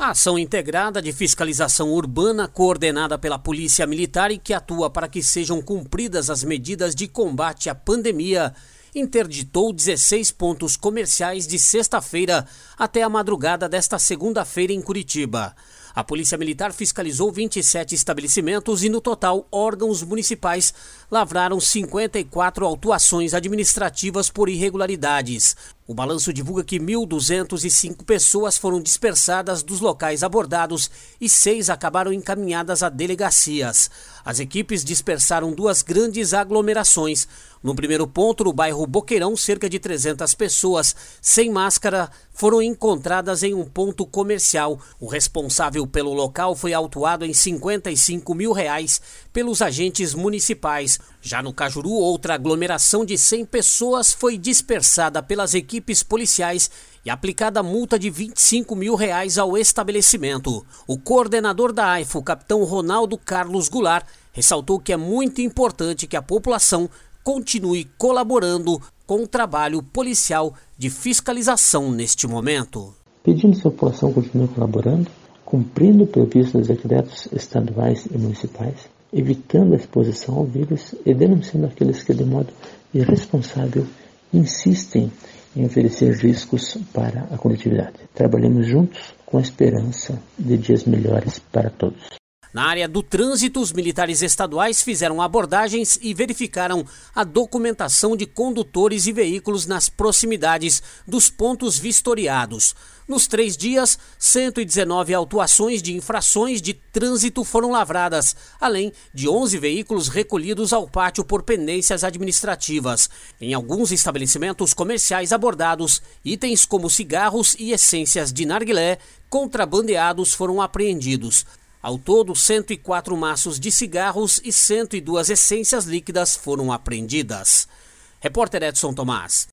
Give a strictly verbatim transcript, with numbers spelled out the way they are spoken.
A ação integrada de fiscalização urbana, coordenada pela Polícia Militar e que atua para que sejam cumpridas as medidas de combate à pandemia, interditou dezesseis pontos comerciais de sexta-feira até a madrugada desta segunda-feira em Curitiba. A Polícia Militar fiscalizou vinte e sete estabelecimentos e, no total, órgãos municipais lavraram cinquenta e quatro autuações administrativas por irregularidades. O balanço divulga que mil duzentas e cinco pessoas foram dispersadas dos locais abordados e seis acabaram encaminhadas a delegacias. As equipes dispersaram duas grandes aglomerações. No primeiro ponto, no bairro Boqueirão, cerca de trezentas pessoas sem máscara foram encontradas em um ponto comercial. O responsável pelo local foi autuado em cinquenta e cinco mil reais pelos agentes municipais. Já no Cajuru, outra aglomeração de cem pessoas foi dispersada pelas equipes policiais e aplicada multa de vinte e cinco mil reais ao estabelecimento. O coordenador da A I F, o capitão Ronaldo Carlos Goulart, ressaltou que é muito importante que a população continue colaborando com o trabalho policial de fiscalização neste momento. Pedimos que a população continue colaborando, cumprindo o previsto nos decretos estaduais e municipais, evitando a exposição ao vírus e denunciando aqueles que, de modo irresponsável, insistem em oferecer riscos para a coletividade. Trabalhemos juntos com a esperança de dias melhores para todos. Na área do trânsito, os militares estaduais fizeram abordagens e verificaram a documentação de condutores e veículos nas proximidades dos pontos vistoriados. Nos três dias, cento e dezenove autuações de infrações de trânsito foram lavradas, além de onze veículos recolhidos ao pátio por pendências administrativas. Em alguns estabelecimentos comerciais abordados, itens como cigarros e essências de narguilé contrabandeados foram apreendidos. Ao todo, cento e quatro maços de cigarros e cento e duas essências líquidas foram apreendidas. Repórter Edson Tomás.